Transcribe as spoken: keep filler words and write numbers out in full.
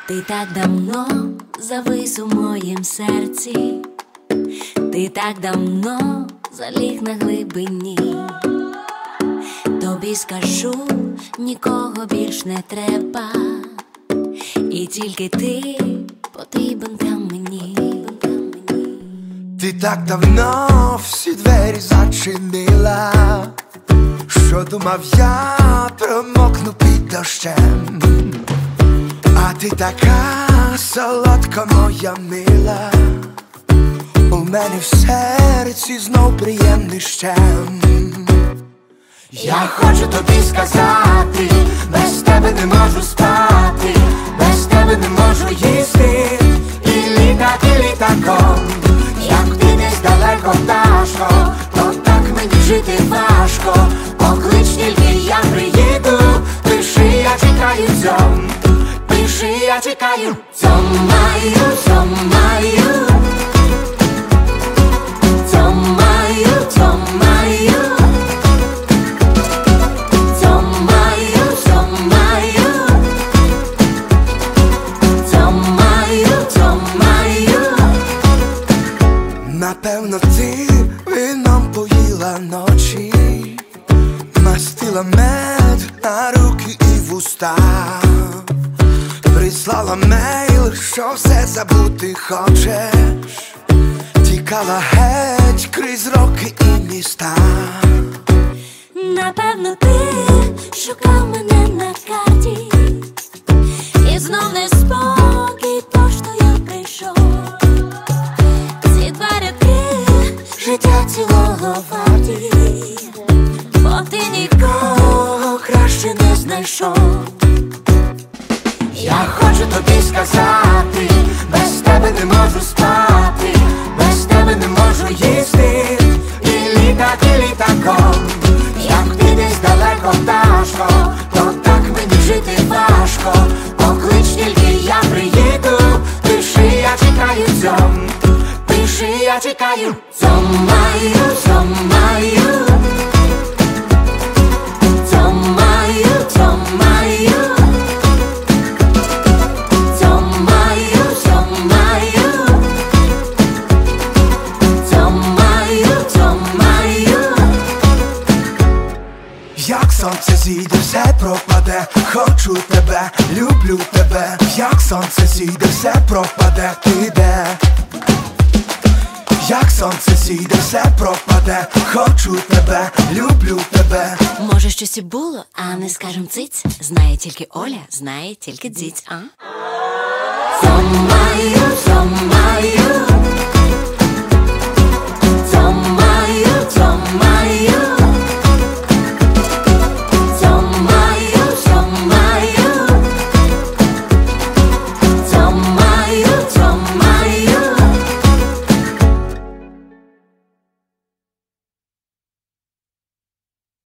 Ти так давно завис у моїм серці, ти так давно заліг на глибині. Тобі скажу, нікого більш не треба, і тільки ти потрібен там мені. Ти так давно всі двері зачинила, що думав я промокну під дощем. А ти така солодка, моя мила, у мене в серці знов приємний щем. Я хочу тобі сказати, без тебе не можу спати, без тебе не можу їсти і літати літаком. Як ти десь далеко, пташко, то так мені жити важко. Поклич, тільки я приїду, пиши, я чекаю цьом. Пиши, я чекаю цьомаю, цьомаю, цьомаю, цьомаю, цьомаю, цьомаю, цьомаю, цьомаю. Напевно, ти вином поїла ночі, мастила мед на руки і вуста, прислала мейл, що все забути хочеш, тікала геть крізь роки і міста. Напевно, ти шукав мене на карті, і знов неспокій поштою прийшов. Ці два рядки життя цілого варті, бо ти нікого краще не знайшов. Я хочу тобі сказати, без тебе не можу спати, без тебе не можу їсти і літати літаком. Як ти десь далеко, пташко, то так мені жити важко. Поклич, тільки я приїду, пиши, я чекаю цьом. Пиши, я чекаю цьомаю, цьомаю, цьомаю, цьомаю. Як сонце зійде, все пропаде, хочу тебе, люблю тебе. Як сонце зійде, все пропаде, ти де? Як сонце зійде, все пропаде, хочу тебе, люблю тебе. Може, щось і було, а не скажем циць. Знає тільки Оля, знає тільки дзіць, а? Цьомаю, цьомаю,